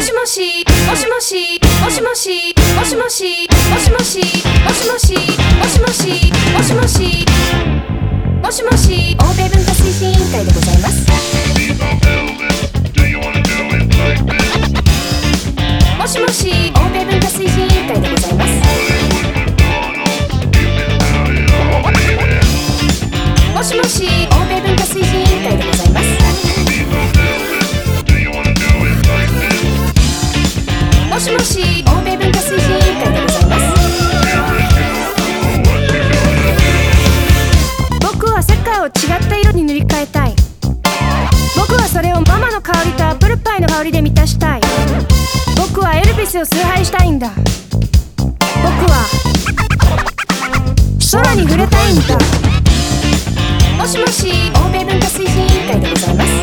しもしもしもしもしもしもしもしもしもしもしもしもしもしもしもしもしもし欧米文化推進委員会でございます。もしもし欧米文化推進委員会でございます。もしもし欧米文化推進委員会でございます。もしもし欧米文化推進委員会でございます。僕は世界を違った色に塗り替えたい。僕はそれをママの香りとアップルパイの香りで満たしたい。僕はエルビスを崇拝したいんだ。僕は空に触れたいんだ。もしもし欧米文化推進委員会でございます。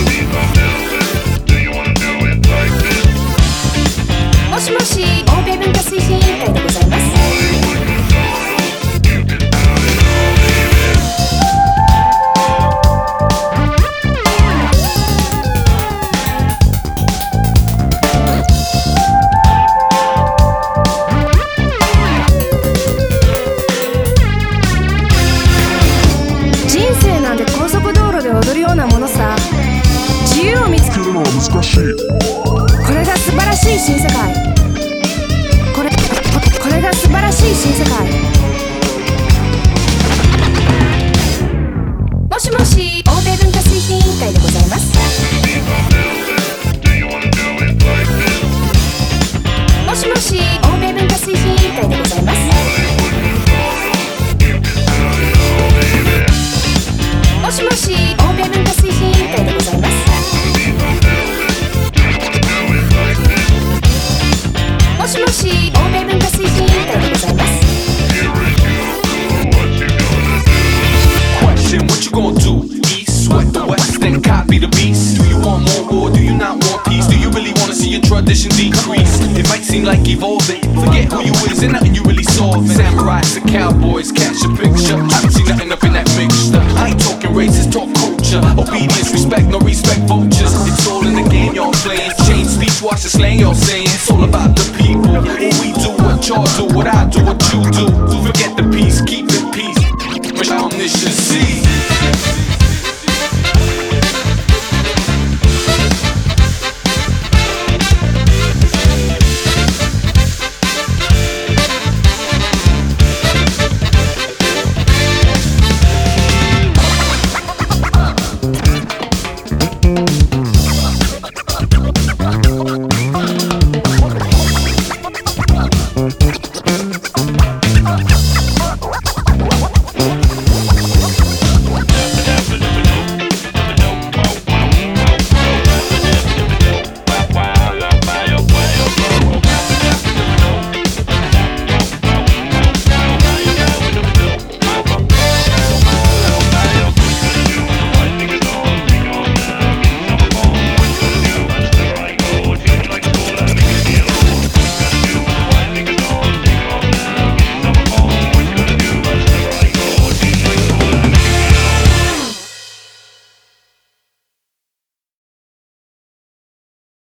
もしもし欧米文化推進委員会でございます。人生なんて高速道路で踊るようなものさ。自由を見つけるのは難しい。これが素晴らしい新世界。これが素晴らしい新世界。もしもし欧米文化推進委員会でございます。もしもし欧米文化推進委員会でございます。もしもし欧米文化推進委員会でございます。もしもし欧米文化推進委員会でございます。 Question, what you gonna do? East, sweat the west, then copy the beast. Do you want more or do you not want peace? Do you really wanna see your tradition decrease? It might seem like evolving. Forget who you is and nothing you really solve. Samurais and cowboys, catch a picture. I don't see nothing up in that mixture. I ain't talking racist, talk culture. Obedience, respect, no respect vultures. It's all in the game y'all playing. Change speech, watch the slang y'all saying. It's all about the people. What we do, what y'all do, what I do, what you do. Forget the peace, keep the peace. Omniscience.